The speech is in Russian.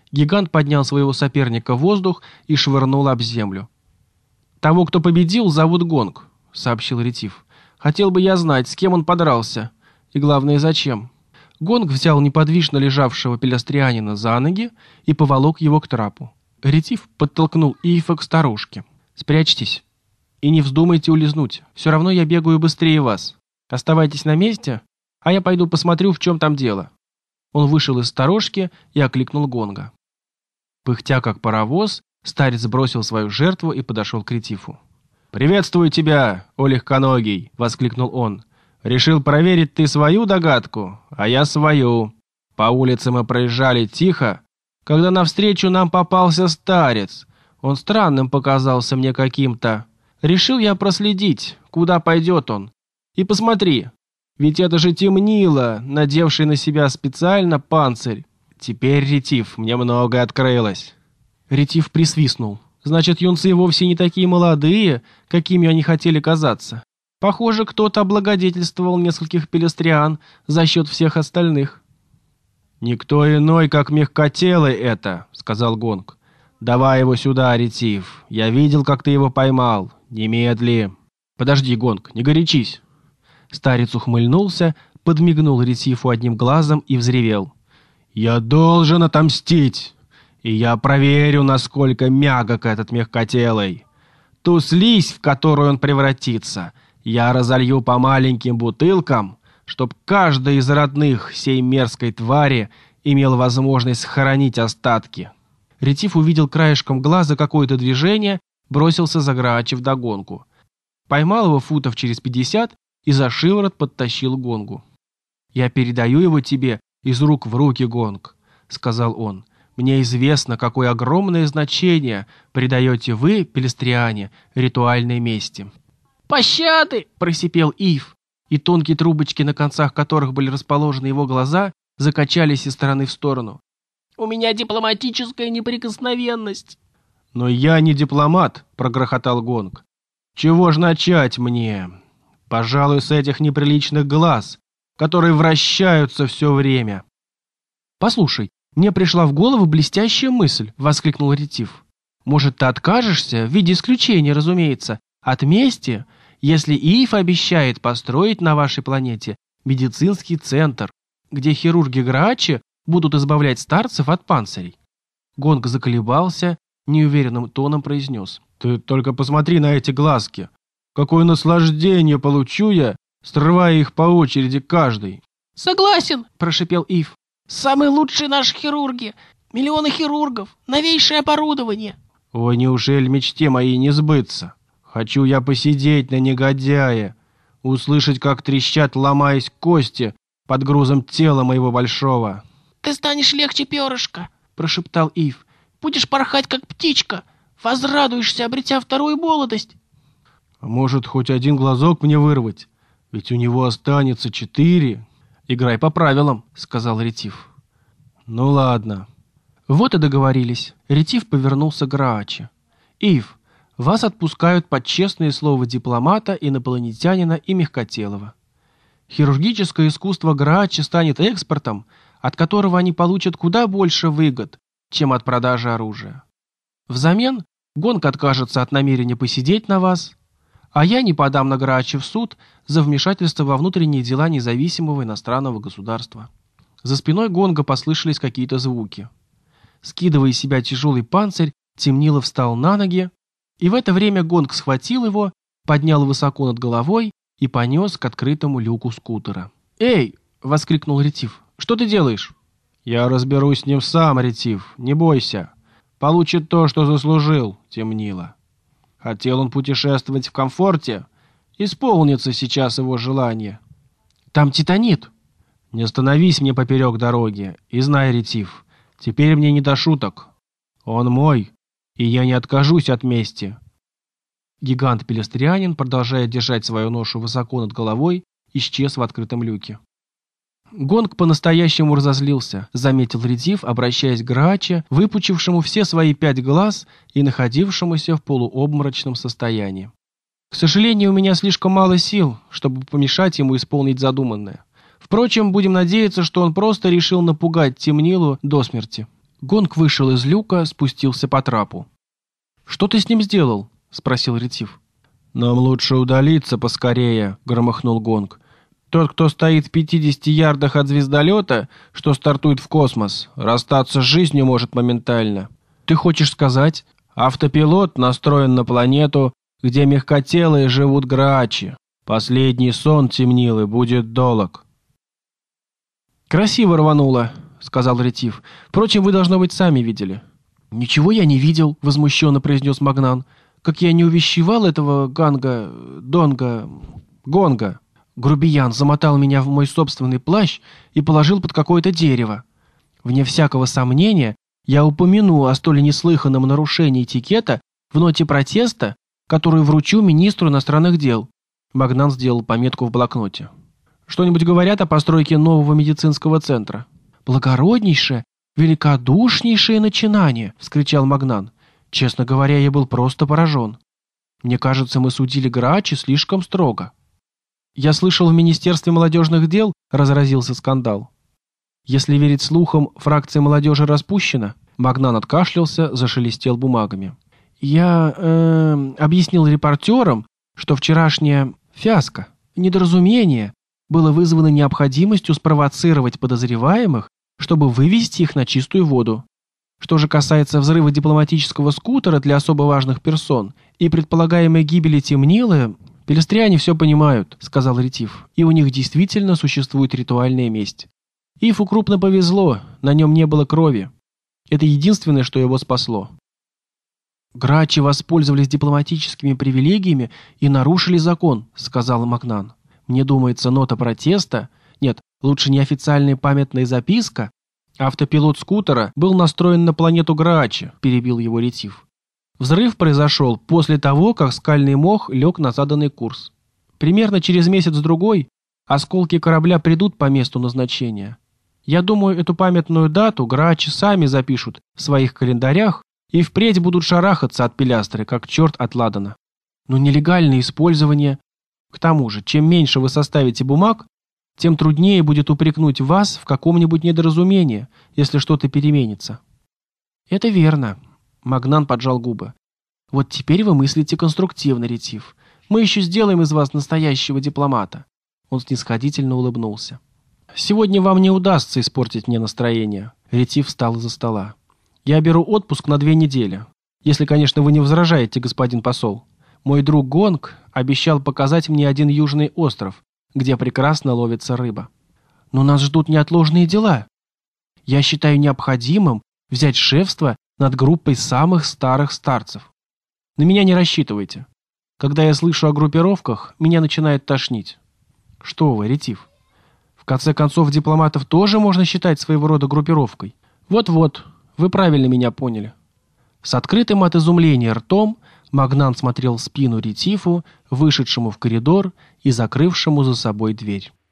Гигант поднял своего соперника в воздух и швырнул об землю. «Того, кто победил, зовут Гонг», — сообщил Ретив. «Хотел бы я знать, с кем он подрался, и главное, зачем». Гонг взял неподвижно лежавшего пелестрианина за ноги и поволок его к трапу. Ретив подтолкнул Иефа к старушке. «Спрячьтесь и не вздумайте улизнуть. Все равно я бегаю быстрее вас. Оставайтесь на месте, а я пойду посмотрю, в чем там дело». Он вышел из сторожки и окликнул Гонга. Пыхтя как паровоз, старец бросил свою жертву и подошел к Ретифу. «Приветствую тебя, о легконогий!» — воскликнул он. «Решил проверить ты свою догадку, а я свою. По улице мы проезжали тихо, когда навстречу нам попался старец. Он странным показался мне каким-то. Решил я проследить, куда пойдет он. И посмотри, ведь это же темнило, надевший на себя специально панцирь. Теперь, Ретив, мне многое открылось». Ретив присвистнул. «Значит, юнцы вовсе не такие молодые, какими они хотели казаться. Похоже, кто-то облагодетельствовал нескольких пелестриан за счет всех остальных». «Никто иной, как мягкотелый это», — сказал Гонг. «Давай его сюда, Ретив. Я видел, как ты его поймал. Немедли». «Подожди, Гонг, не горячись». Старец ухмыльнулся, подмигнул Ретифу одним глазом и взревел. «Я должен отомстить, и я проверю, насколько мягок этот мягкотелый. Ту слизь, в которую он превратится, я разолью по маленьким бутылкам, чтоб каждый из родных сей мерзкой твари имел возможность сохранить остатки». Ретив увидел краешком глаза какое-то движение, бросился за Граачи вдогонку. Поймал его футов через 50 и за шиворот подтащил к Гонгу. «Я передаю его тебе из рук в руки, Гонг», — сказал он. «Мне известно, какое огромное значение придаете вы, пелестриане, ритуальной мести». «Пощады!» — просипел Иеф, и тонкие трубочки, на концах которых были расположены его глаза, закачались из стороны в сторону. «У меня дипломатическая неприкосновенность». «Но я не дипломат», — прогрохотал Гонг. «Чего ж начать мне? Пожалуй, с этих неприличных глаз, которые вращаются все время». «Послушай, мне пришла в голову блестящая мысль», — воскликнул Ретив. «Может, ты откажешься, в виде исключения, разумеется, от мести, если Иеф обещает построить на вашей планете медицинский центр, где хирурги Граачи будут избавлять старцев от панцирей?» Гонг заколебался, неуверенным тоном произнес. «Ты только посмотри на эти глазки. Какое наслаждение получу я, срывая их по очереди каждый». «Согласен», — прошипел Иеф. «Самые лучшие наши хирурги, миллионы хирургов, новейшее оборудование». «Ой, неужели мечте моей не сбыться? Хочу я посидеть на негодяе, услышать, как трещат, ломаясь кости под грузом тела моего большого». «Ты станешь легче перышка», — прошептал Иеф. «Будешь порхать, как птичка, возрадуешься, обретя вторую молодость». «А может, хоть один глазок мне вырвать? Ведь у него останется 4. «Играй по правилам», — сказал Ретив. «Ну ладно». Вот и договорились. Ретив повернулся к Граачи. «Иеф, вас отпускают под честное слово дипломата, инопланетянина и мягкотелого. Хирургическое искусство Граачи станет экспортом, от которого они получат куда больше выгод, чем от продажи оружия. Взамен Гонг откажется от намерения посидеть на вас, а я не подам на Граачи в суд за вмешательство во внутренние дела независимого иностранного государства». За спиной Гонга послышались какие-то звуки. Скидывая из себя тяжелый панцирь, Темнилов встал на ноги, и в это время Гонг схватил его, поднял высоко над головой и понес к открытому люку скутера. «Эй!» — воскликнул Ретив. «Что ты делаешь?» «Я разберусь с ним сам, Ретив, не бойся. Получит то, что заслужил, Темнило. Хотел он путешествовать в комфорте, исполнится сейчас его желание». «Там титанит!» «Не становись мне поперек дороги, и знай, Ретив, теперь мне не до шуток. Он мой, и я не откажусь от мести». Гигант-пелестрианин, продолжая держать свою ношу высоко над головой, исчез в открытом люке. Гонг по-настоящему разозлился, заметил Ретив, обращаясь к Граачи, выпучившему все свои 5 глаз и находившемуся в полуобморочном состоянии. «К сожалению, у меня слишком мало сил, чтобы помешать ему исполнить задуманное. Впрочем, будем надеяться, что он просто решил напугать Темнилу до смерти». Гонг вышел из люка, спустился по трапу. «Что ты с ним сделал?» — спросил Ретив. «Нам лучше удалиться поскорее», — громыхнул Гонг. «Тот, кто стоит в 50 ярдах от звездолета, что стартует в космос, расстаться с жизнью может моментально. Ты хочешь сказать, автопилот настроен на планету, где мягкотелые живут граачи. Последний сон темнилы будет долог». «Красиво рвануло», — сказал Ретив. «Впрочем, вы, должно быть, сами видели». «Ничего я не видел», — возмущенно произнес Магнан. «Как я не увещевал этого Гонга. Грубиян замотал меня в мой собственный плащ и положил под какое-то дерево. Вне всякого сомнения, я упомяну о столь неслыханном нарушении этикета в ноте протеста, которую вручу министру иностранных дел». Магнан сделал пометку в блокноте. «Что-нибудь говорят о постройке нового медицинского центра?» «Благороднейшее, великодушнейшее начинание!» — вскричал Магнан. «Честно говоря, я был просто поражен. Мне кажется, мы судили Граачи слишком строго». «Я слышал, в Министерстве молодежных дел разразился скандал. Если верить слухам, фракция молодежи распущена». Магнан откашлялся, зашелестел бумагами. «Я объяснил репортерам, что вчерашняя фиаско, недоразумение, было вызвано необходимостью спровоцировать подозреваемых, чтобы вывести их на чистую воду. Что же касается взрыва дипломатического скутера для особо важных персон и предполагаемой гибели Темнилы, пелестряне все понимают», — сказал Ретив, «и у них действительно существует ритуальная месть. Ифу крупно повезло, на нем не было крови. Это единственное, что его спасло». «Граачи воспользовались дипломатическими привилегиями и нарушили закон», — сказал Магнан. «Мне думается, нота протеста, нет, лучше неофициальная памятная записка, автопилот скутера был настроен на планету Граачи», — перебил его Ретив. «Взрыв произошел после того, как скальный мох лег на заданный курс. Примерно через месяц-другой осколки корабля придут по месту назначения. Я думаю, эту памятную дату Граачи сами запишут в своих календарях и впредь будут шарахаться от пилястры, как черт от ладана. Но нелегальное использование... К тому же, чем меньше вы составите бумаг, тем труднее будет упрекнуть вас в каком-нибудь недоразумении, если что-то переменится». «Это верно», — Магнан поджал губы. «Вот теперь вы мыслите конструктивно, Ретив. Мы еще сделаем из вас настоящего дипломата». Он снисходительно улыбнулся. «Сегодня вам не удастся испортить мне настроение». Ретив встал из-за стола. «Я беру отпуск на 2 недели. Если, конечно, вы не возражаете, господин посол. Мой друг Гонг обещал показать мне один южный остров, где прекрасно ловится рыба. Но нас ждут неотложные дела. Я считаю необходимым взять шефство над группой самых старых старцев. На меня не рассчитывайте. Когда я слышу о группировках, меня начинает тошнить». «Что вы, Ретив? В конце концов, дипломатов тоже можно считать своего рода группировкой». «Вот-вот, вы правильно меня поняли». С открытым от изумления ртом Магнан смотрел в спину Ретифу, вышедшему в коридор и закрывшему за собой дверь.